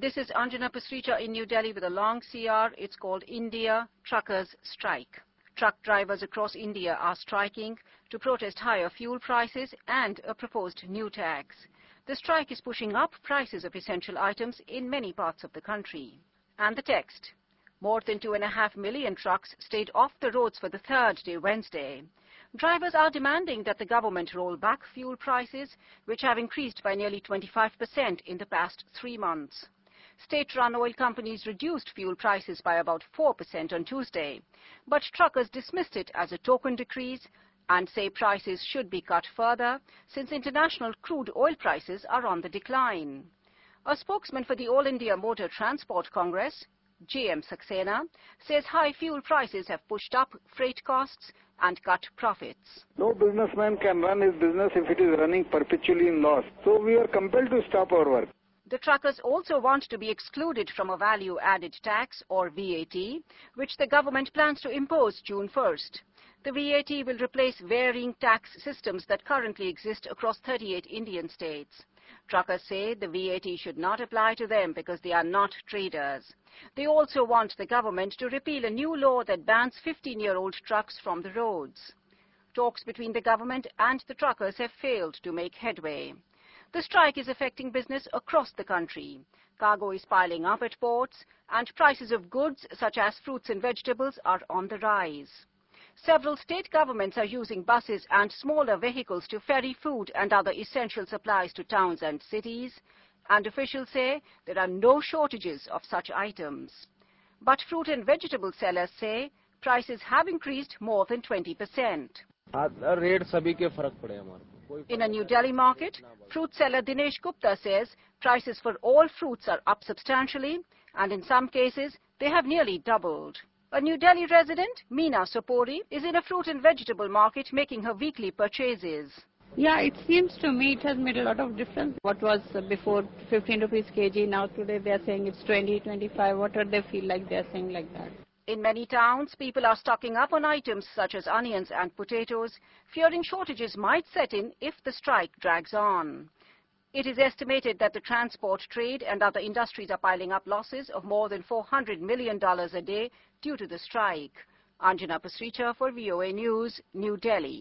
This is Anjana Pasricha in New Delhi with a long CR. It's called India Truckers Strike. Truck drivers across India are striking to protest higher fuel prices and a proposed new tax. The strike is pushing up prices of essential items in many parts of the country. And the text. More than 2.5 million trucks stayed off the roads for the third day Wednesday. Drivers are demanding that the government roll back fuel prices, which have increased by nearly 25% in the past 3 months. State-run oil companies reduced fuel prices by about 4% on Tuesday, but truckers dismissed it as a token decrease and say prices should be cut further since international crude oil prices are on the decline. A spokesman for the All India Motor Transport Congress, J.M. Saxena, says high fuel prices have pushed up freight costs and cut profits. No businessman can run his business if it is running perpetually in loss. So we are compelled to stop our work. The truckers also want to be excluded from a value-added tax, or VAT, which the government plans to impose June 1st. The VAT will replace varying tax systems that currently exist across 38 Indian states. Truckers say the VAT should not apply to them because they are not traders. They also want the government to repeal a new law that bans 15-year-old trucks from the roads. Talks between the government and the truckers have failed to make headway. The strike is affecting business across the country. Cargo is piling up at ports, and prices of goods such as fruits and vegetables are on the rise. Several state governments are using buses and smaller vehicles to ferry food and other essential supplies to towns and cities, and officials say there are no shortages of such items. But fruit and vegetable sellers say prices have increased more than 20%. In a New Delhi market, fruit seller Dinesh Gupta says prices for all fruits are up substantially, and in some cases they have nearly doubled. A New Delhi resident, Meena Sopori, is in a fruit and vegetable market making her weekly purchases. Yeah, it seems to me it has made a lot of difference. What was before 15 rupees kg, now today they are saying it's 20, 25, whatever they feel like they are saying like that. In many towns, people are stocking up on items such as onions and potatoes, fearing shortages might set in if the strike drags on. It is estimated that the transport trade and other industries are piling up losses of more than $400 million a day due to the strike. Anjana Pasricha for VOA News, New Delhi.